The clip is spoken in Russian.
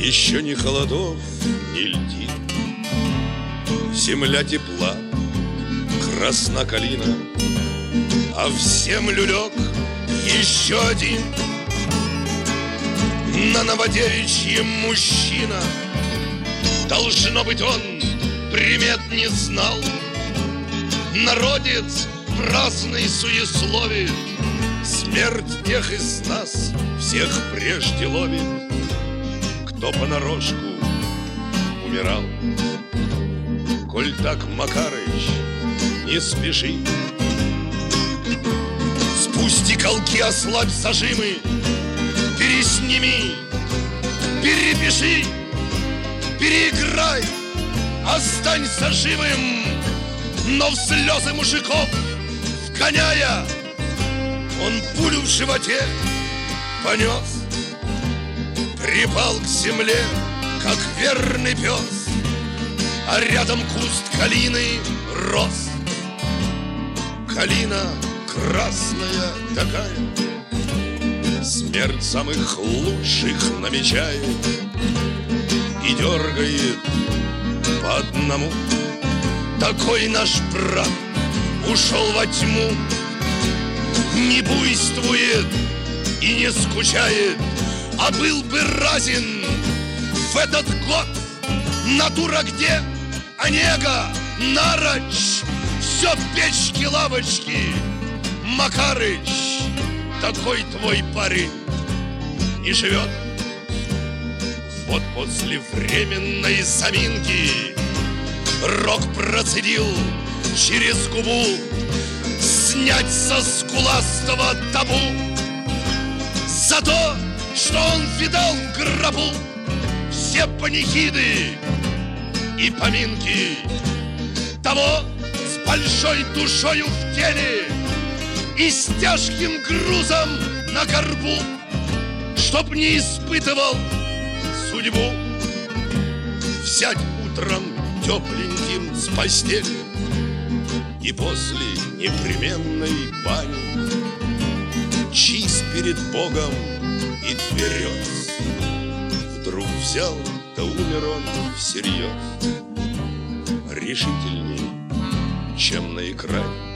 Еще ни холодов, ни льдин, земля тепла, красна калина, а в землю лег еще один на Новодевичьем мужчина. Должно быть, он примет не знал, народец праздный суесловит, смерть тех из нас всех прежде ловит, кто понарошку умирал. Коль так, Макарыч, не спеши, спусти колки, ослабь зажимы, пересними, перепиши, переиграй, останься живым. Но в слезы мужиков вгоняя, он пулю в животе понес, припал к земле, как верный пес, а рядом куст калины рос. Калина красная такая, смерть самых лучших намечает и дергает по одному. Такой наш брат ушел во тьму, не буйствует и не скучает, а был бы разин в этот год. Натура где? Онега, Нарочь, все печки-лавочки. Макарыч, такой твой парень не живет. Вот после временной заминки Рок процедил через губу снять со скуластого табу за то, что он видал в гробу все панихиды и поминки того с большой душою в теле и с тяжким грузом на горбу, чтоб не испытывал судьбу взять утром тепленьким с постели и после непременной бани чист перед Богом и тверез. Вдруг взял, да умер он всерьез, решительней, чем на экране.